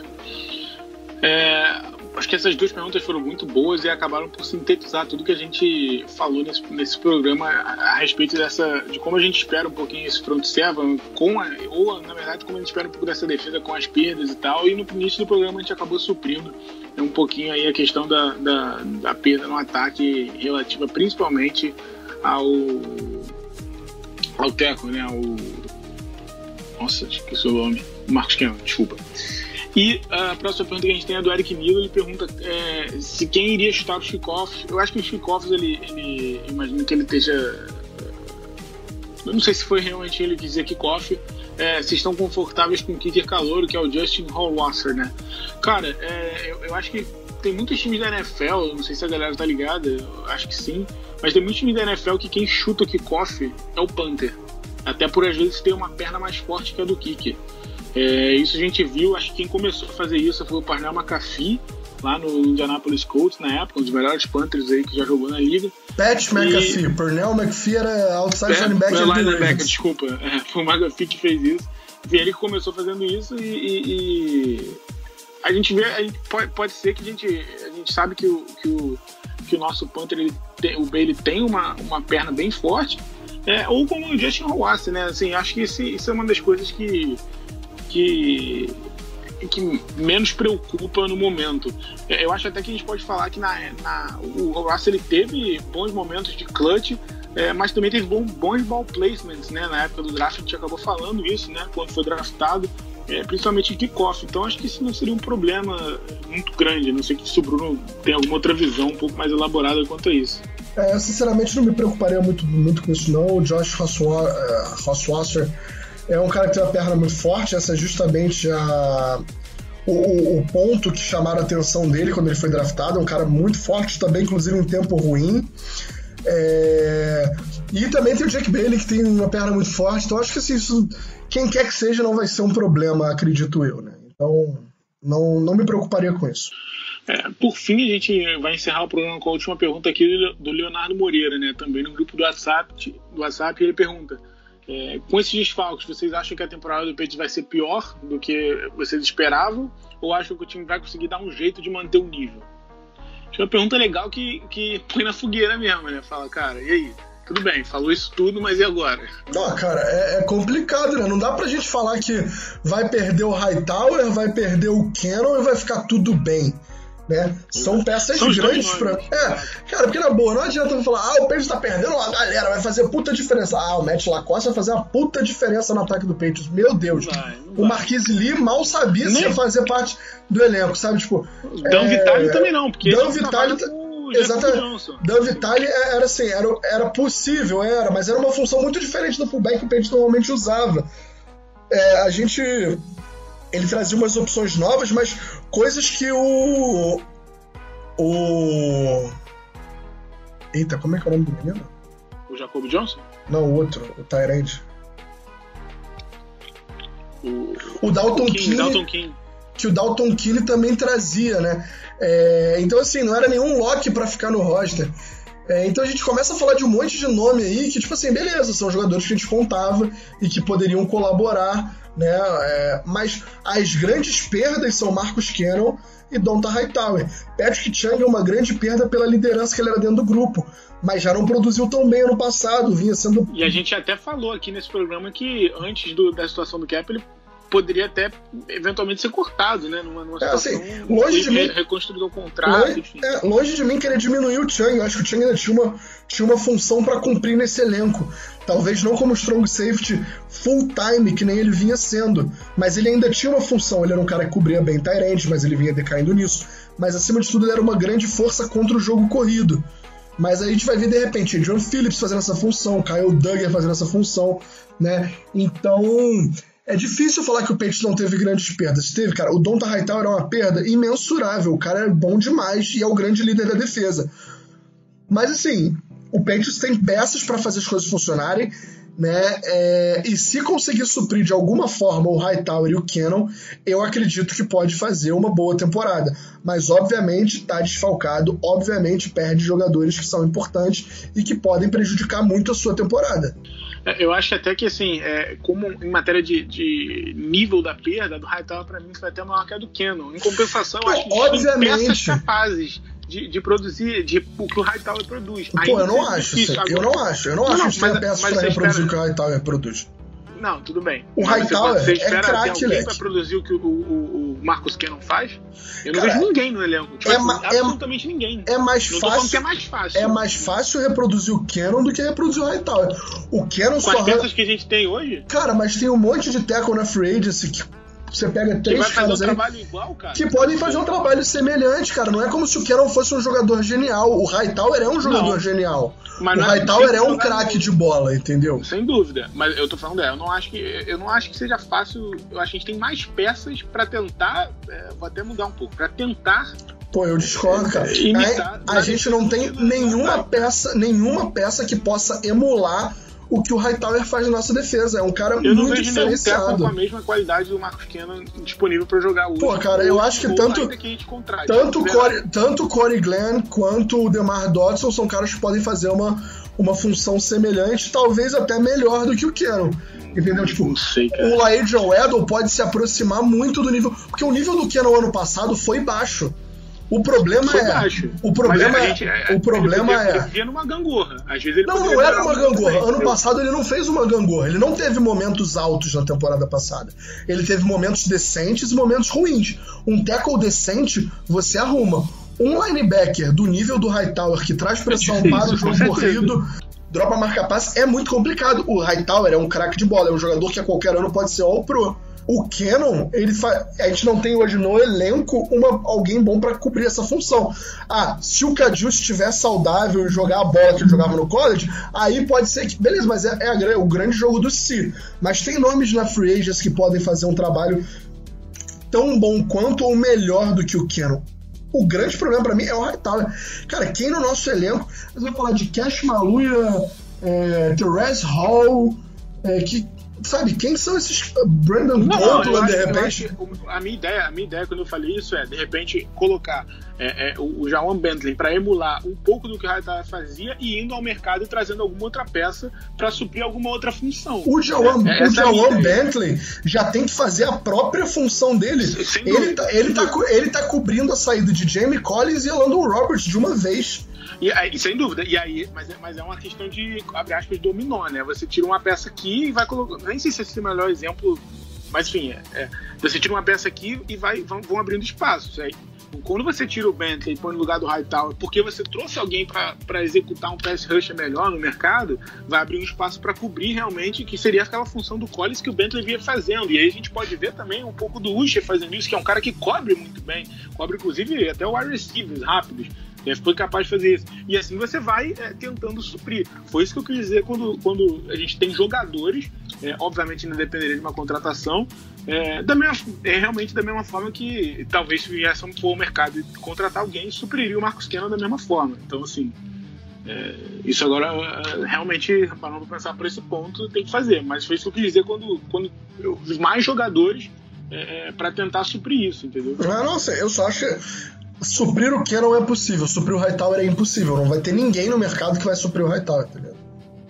B: Acho que essas duas perguntas foram muito boas e acabaram por sintetizar tudo que a gente falou nesse programa a respeito de como a gente espera um pouquinho esse front seven, ou na verdade como a gente espera um pouco dessa defesa com as perdas e tal, e no início do programa a gente acabou suprindo um pouquinho aí a questão da perda no ataque relativa principalmente ao tackle, né, Nossa, esqueci o nome. Marcus Cannon, desculpa. E a próxima pergunta que a gente tem é do Eric Miller. Ele pergunta se quem iria chutar os kickoffs. Eu acho que os kickoffs, ele imagina que ele esteja... Eu não sei se foi realmente ele que dizia kickoff. Se estão confortáveis com o kicker calouro, que é o Justin Hallwasser, né? Cara, eu acho que tem muitos times da NFL, não sei se a galera tá ligada, eu acho que sim, mas tem muitos times da NFL que quem chuta o kickoff é o punter. Até por às vezes ter uma perna mais forte que a do kicker. Isso a gente viu, acho que quem começou a fazer isso foi o Pernell McAfee, lá no Indianapolis Colts na época, um dos melhores punters aí que já jogou na liga.
C: Pat McAfee, Pernell McAfee era outside linebacker.
B: Desculpa, foi o McAfee que fez isso. Enfim, ele que começou fazendo isso e a gente vê, pode ser que a gente sabe que o nosso punter, o Bailey tem uma perna bem forte, ou como o Justin Hallwasser, né? Assim, acho que isso é uma das coisas que menos preocupa no momento. Eu acho até que a gente pode falar que o Hallwasser ele teve bons momentos de clutch, mas também teve bons ball placements, né? Na época do draft a gente acabou falando isso, né? Quando foi draftado, principalmente de kickoff. Então acho que isso não seria um problema muito grande. Não sei se o Bruno tem alguma outra visão um pouco mais elaborada quanto a isso.
C: Eu sinceramente não me preocuparia muito com isso não. O Josh Hallwasser é um cara que tem uma perna muito forte. Essa é justamente o ponto que chamaram a atenção dele quando ele foi draftado. É um cara muito forte também, inclusive em tempo ruim. E também tem o Jake Bailey, que tem uma perna muito forte. Então acho que assim, isso, quem quer que seja, não vai ser um problema, acredito eu, né? Então não me preocuparia com isso.
B: Por fim, a gente vai encerrar o programa com a última pergunta aqui do Leonardo Moreira, né? Também no grupo do WhatsApp, ele pergunta: com esses desfalques, vocês acham que a temporada do Patriots vai ser pior do que vocês esperavam? Ou acham que o time vai conseguir dar um jeito de manter o nível? Acho que é uma pergunta legal que põe na fogueira mesmo, né? Fala, cara, e aí? Tudo bem, falou isso tudo, mas e agora?
C: Não, cara, é complicado, né? Não dá pra gente falar que vai perder o Hightower, vai perder o Cannon e vai ficar tudo bem, né? São peças grandes pra... cara, porque na boa, não adianta falar, o Patriots tá perdendo, a galera vai fazer puta diferença. O Matt LaCosta vai fazer uma puta diferença no ataque do Patriots. Meu Deus. O Marquise Lee mal sabia se ia fazer parte do elenco, sabe? Tipo...
B: Dan Vitale também não, porque
C: Dan Vitale... Exatamente. Dan Vitale era assim, era possível, mas era uma função muito diferente do fullback que o Patriots normalmente usava. Ele trazia umas opções novas, mas coisas que Eita, como é que é o nome do menino?
B: O Jacob Johnson?
C: Não, o outro, o tight end. O Dalton King. Que o Dalton King também trazia, né? Então, assim, não era nenhum lock pra ficar no roster. Então a gente começa a falar de um monte de nome aí que, tipo assim, beleza, são jogadores que a gente contava e que poderiam colaborar, né? Mas as grandes perdas são Marcus Cannon e Donta Hightower. Patrick Chung é uma grande perda pela liderança que ele era dentro do grupo, mas já não produziu tão bem ano passado, vinha sendo...
B: E a gente até falou aqui nesse programa que antes da situação do cap, ele poderia até eventualmente ser cortado, né? Numa situação
C: longe de mim,
B: reconstruir o contrato, enfim.
C: Longe de mim querer diminuir o Chung. Eu acho que o Chung ainda tinha uma função para cumprir nesse elenco. Talvez não como strong safety full time, que nem ele vinha sendo, mas ele ainda tinha uma função. Ele era um cara que cobria bem tight end, mas ele vinha decaindo nisso. Mas acima de tudo ele era uma grande força contra o jogo corrido. Mas aí a gente vai ver de repente John Phillips fazendo essa função, Kyle Duggar fazendo essa função, né? Então é difícil falar que o Patriots não teve grandes perdas. Teve, cara. O Donta Hightower era uma perda imensurável. O cara é bom demais e é o grande líder da defesa. Mas, assim, o Patriots tem peças para fazer as coisas funcionarem, né? E se conseguir suprir de alguma forma o Hightower e o Cannon, eu acredito que pode fazer uma boa temporada. Mas, obviamente, está desfalcado. Obviamente, perde jogadores que são importantes e que podem prejudicar muito a sua temporada.
B: Eu acho até que, assim, como em matéria de nível da perda, do Hightower, para mim, vai ter maior que a do Cannon. Em compensação, eu acho que tem peças capazes de produzir o que o Hightower produz.
C: Eu não acho. Eu não acho que tenha peças para reproduzir o que o Hightower produz.
B: Não, tudo bem.
C: O Hightower
B: você espera
C: craque,
B: alguém
C: leque.
B: pra produzir o que o Marcus Cannon faz? Eu não vejo ninguém no elenco. Tipo, absolutamente ninguém.
C: É mais
B: não tô falando que
C: fácil.
B: é mais fácil.
C: É mais fácil reproduzir o Cannon do que reproduzir o Hightower. O Cannon
B: Com as peças que a gente tem hoje?
C: Cara, mas tem um monte de tackle na Free Agency que você pega 3
B: vai fazer
C: caras
B: um
C: aí
B: trabalho igual, cara.
C: que podem fazer um trabalho semelhante, cara. Não é como se o Cannon fosse um jogador genial. O Hightower é um jogador genial.
B: Mas
C: o Hightower é um craque de bola, entendeu?
B: Sem dúvida. Mas eu tô falando eu não acho que seja fácil. Eu acho que a gente tem mais peças pra tentar. Vou até mudar um pouco. Pra tentar.
C: Pô, eu discordo, cara. A gente não tem nenhuma peça que possa emular o que o Hightower faz na nossa defesa. É um cara muito diferenciado. Eu não vejo nenhum tackle
B: com a mesma qualidade do Marcus Cannon disponível pra jogar hoje.
C: Pô, cara, eu acho que tanto o Corey Glenn quanto o DeMar Dodson são caras que podem fazer uma função semelhante, talvez até melhor do que o Cannon. Entendeu? Tipo,
B: não sei, cara.
C: O Laedon Weddle pode se aproximar muito do nível... Porque o nível do Cannon ano passado foi baixo. O problema
B: Ele vivia numa gangorra. Às vezes ele
C: não era uma gangorra. Ano passado ele não fez uma gangorra. Ele não teve momentos altos na temporada passada. Ele teve momentos decentes e momentos ruins. Um tackle decente, você arruma. Um linebacker do nível do Hightower que traz pressão para o jogo corrido, dropa marca passe, é muito complicado. O Hightower é um craque de bola. É um jogador que a qualquer ano pode ser All-Pro. O Cannon, a gente não tem hoje no elenco alguém bom pra cobrir essa função. Se o Cadiu estiver saudável e jogar a bola que ele jogava no college, aí pode ser que... Beleza, mas é o grande jogo do si. Mas tem nomes na Free Agents que podem fazer um trabalho tão bom quanto ou melhor do que o Cannon. O grande problema pra mim é o Hightower. Cara, quem no nosso elenco... Nós vamos falar de Cash Maluia, Terrence Hall, sabe, quem são esses Brandon Copeland, de repente?
B: A minha ideia quando eu falei isso de repente, colocar o Jawan Bentley para emular um pouco do que o Hightower fazia e indo ao mercado e trazendo alguma outra peça para suprir alguma outra função.
C: O Jawan Bentley já tem que fazer a própria função dele. Ele tá cobrindo a saída de Jamie Collins e Landon Roberts de uma vez.
B: E sem dúvida, mas é uma questão de, abre aspas, dominó, né? Você tira uma peça aqui e vai colocar. Nem sei se esse é o melhor exemplo, mas enfim, você tira uma peça aqui e vão abrindo espaços. Quando você tira o Bentley e põe no lugar do Hightower, porque você trouxe alguém para executar um pass rusher melhor no mercado, vai abrir um espaço para cobrir realmente, que seria aquela função do Collins que o Bentley vinha fazendo. E aí a gente pode ver também um pouco do Usher fazendo isso, que é um cara que cobre muito bem, cobre inclusive até o wide receivers rápidos. Ele foi capaz de fazer isso. E assim você vai tentando suprir. Foi isso que eu quis dizer quando a gente tem jogadores, obviamente ainda dependeria de uma contratação, realmente da mesma forma que talvez se viesse for ao mercado e contratar alguém, supriria o Marcus Cannon da mesma forma. Então, assim, isso agora, realmente, parando pra pensar por esse ponto, tem que fazer. Mas foi isso que eu quis dizer quando eu vi mais jogadores para tentar suprir isso, entendeu?
C: Não sei, eu só acho que suprir o Cannon é possível, suprir o Hightower é impossível. Não vai ter ninguém no mercado que vai suprir o Hightower, tá ligado?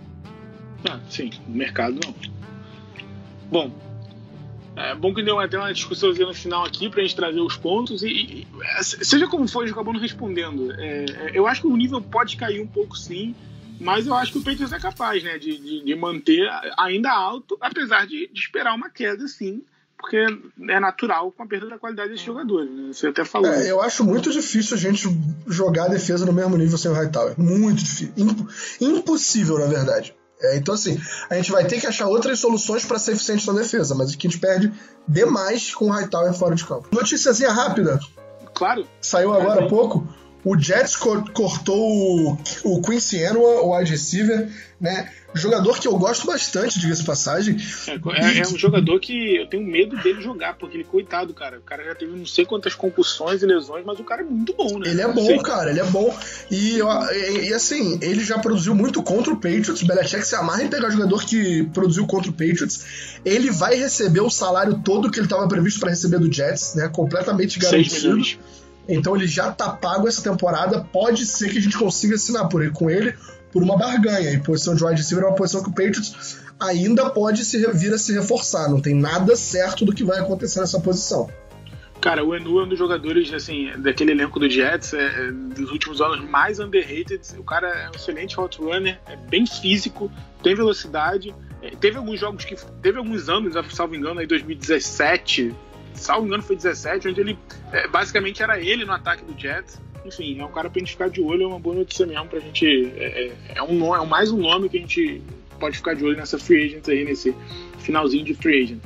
B: Sim, no mercado não. Bom, é bom que deu até uma discussãozinha no final aqui pra gente trazer os pontos e seja como for, a gente acabou não respondendo. Eu acho que o nível pode cair um pouco sim, mas eu acho que o Patriots é capaz, né, de manter ainda alto, apesar de esperar uma queda sim, porque é natural com a perda da qualidade desses jogadores, né? Você até falou.
C: Eu acho muito difícil a gente jogar a defesa no mesmo nível sem o Hightower. Muito difícil. Impossível, na verdade. Então, assim, a gente vai ter que achar outras soluções para ser eficiente na defesa, mas aqui a gente perde demais com o Hightower fora de campo. Noticiazinha rápida.
B: Claro.
C: Saiu agora há pouco. O Jets cortou o Quincy Anua, o wide receiver, né? Jogador que eu gosto bastante, diga-se de passagem.
B: É um jogador que eu tenho medo dele jogar, porque ele, coitado, cara. O cara já teve não sei quantas concussões e lesões, mas o cara é muito bom, né?
C: Ele é bom, cara, ele é bom. E assim, ele já produziu muito contra o Patriots. O Belichick se amarra em pegar jogador que produziu contra o Patriots. Ele vai receber o salário todo que ele estava previsto para receber do Jets, né? Completamente garantido.
B: 6 milhões.
C: Então ele já tá pago essa temporada. Pode ser que a gente consiga assinar com ele por uma barganha. E posição de wide receiver é uma posição que o Patriots ainda pode vir a se reforçar. Não tem nada certo do que vai acontecer nessa posição.
B: Cara, o Enu é um dos jogadores, assim, daquele elenco do Jets, dos últimos anos mais underrated. O cara é um excelente route runner, é bem físico, tem velocidade, Teve alguns jogos teve alguns anos, salvo engano, aí 2017, salvo engano foi 17, onde ele basicamente era ele no ataque do Jets. Enfim, é um cara pra gente ficar de olho, é uma boa notícia mesmo pra gente. É mais um nome que a gente pode ficar de olho nessa free agent aí, nesse finalzinho de free agent.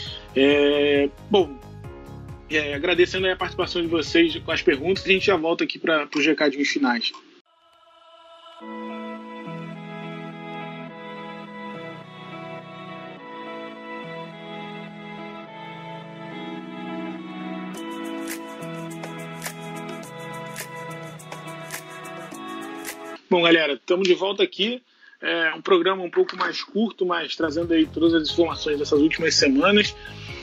B: Agradecendo aí a participação de vocês com as perguntas, a gente já volta aqui para os recadinhos finais. Bom, galera, estamos de volta aqui. É um programa um pouco mais curto, mas trazendo aí todas as informações dessas últimas semanas.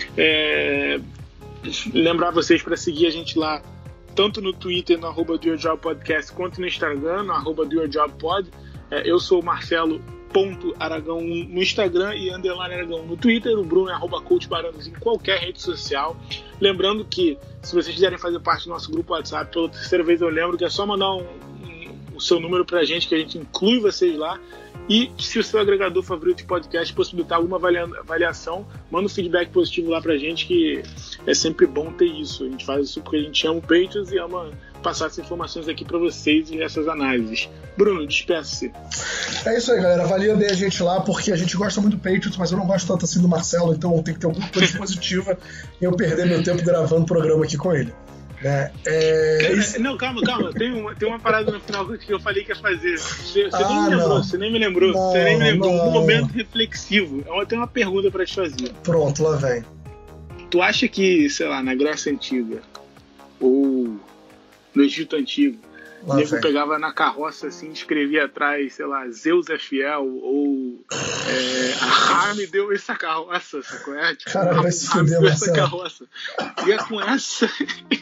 B: Lembrar vocês para seguir a gente lá, tanto no Twitter, no @DoYourJobPodcast, quanto no Instagram, no @DoYourJobPod. Eu sou o Marcelo.Aragão no Instagram e _Aragão no Twitter. O Bruno é @CoachBaranos em qualquer rede social. Lembrando que, se vocês quiserem fazer parte do nosso grupo WhatsApp, pela terceira vez eu lembro que é só mandar o seu número pra gente, que a gente inclui vocês lá. E se o seu agregador favorito de podcast possibilitar alguma avaliação, manda um feedback positivo lá pra gente, que é sempre bom ter isso. A gente faz isso porque a gente ama o Patriots e ama passar essas informações aqui pra vocês e essas análises. Bruno, despeça-se.
C: É isso aí, galera. Avalia bem a gente lá, porque a gente gosta muito do Patriots, mas eu não gosto tanto assim do Marcelo, então tem que ter alguma coisa positiva e eu perder meu tempo gravando o programa aqui com ele.
B: Não, calma. Tem uma parada no final que eu falei que ia fazer. Você nem me lembrou. Um momento reflexivo. Tem uma pergunta pra te fazer.
C: Pronto, lá vem.
B: Tu acha que, sei lá, na Grécia Antiga ou no Egito Antigo, o nego pegava na carroça assim, escrevia atrás, sei lá, Zeus é fiel, ou a Ra me deu essa carroça, sacou?
C: Caralho, vai se fuder, Marcelo.
B: Essa carroça. E é com essa.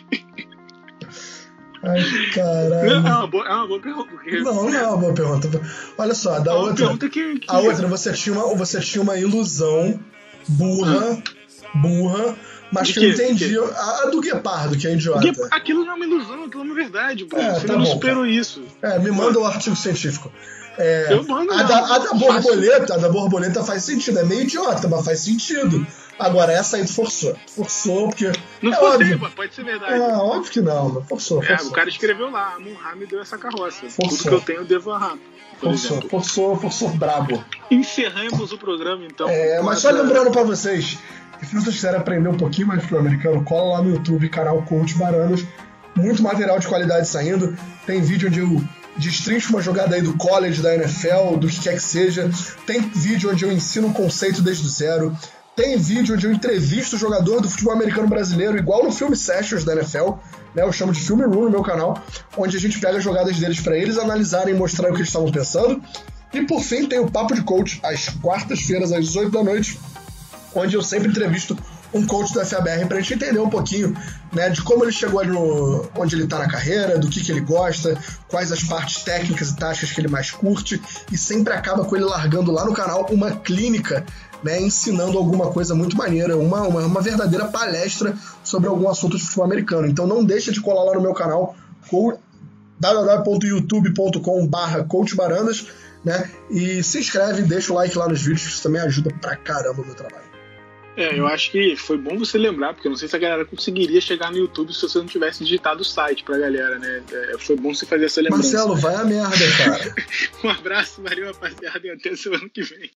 C: Ai, caralho.
B: É uma boa pergunta. Porque...
C: Não é uma boa pergunta. Olha só, a outra você tinha uma ilusão burra, mas que não entendia. A do Guepardo, que é idiota.
B: Aquilo não é uma ilusão, aquilo é uma verdade, Bruno. Você não superou isso.
C: Me manda um artigo científico.
B: Eu mando.
C: A da borboleta faz sentido. É meio idiota, mas faz sentido. Agora, essa aí tu forçou. Forçou, porque.
B: Não forcei, mas pode ser verdade.
C: Óbvio que não, mas forçou.
B: O cara escreveu lá, Amun-Ra me deu essa carroça. Forçou. Tudo que eu tenho, eu devo a Ra.
C: Forçou brabo.
B: Encerramos o programa, então.
C: Mas só lembrando pra vocês, que se vocês quiserem aprender um pouquinho mais pro americano, cola lá no YouTube, canal Coach Baranas. Muito material de qualidade saindo. Tem vídeo onde eu destrincho uma jogada aí do college, da NFL, do que quer que seja. Tem vídeo onde eu ensino um conceito desde o zero. Tem vídeo onde eu entrevisto o jogador do futebol americano brasileiro, igual no filme Sessions da NFL, né? Eu chamo de Film Room no meu canal, onde a gente pega as jogadas deles para eles analisarem e mostrarem o que eles estavam pensando. E por fim tem o Papo de Coach, às quartas-feiras, às 18 da noite, onde eu sempre entrevisto um coach do FABR pra gente entender um pouquinho, né, de como ele chegou ali onde ele tá na carreira, do que ele gosta, quais as partes técnicas e táticas que ele mais curte, e sempre acaba com ele largando lá no canal uma clínica, né, ensinando alguma coisa muito maneira, uma verdadeira palestra sobre algum assunto de futebol americano. Então não deixa de colar lá no meu canal, www.youtube.com/coachbarandas, né, e se inscreve, deixa o like lá nos vídeos, que isso também ajuda pra caramba o meu trabalho.
B: Eu acho que foi bom você lembrar, porque eu não sei se a galera conseguiria chegar no YouTube se você não tivesse digitado o site pra galera, né? Foi bom você fazer essa lembrança.
C: Marcelo, vai a merda, cara.
B: Um abraço, valeu, rapaziada, e até semana que vem.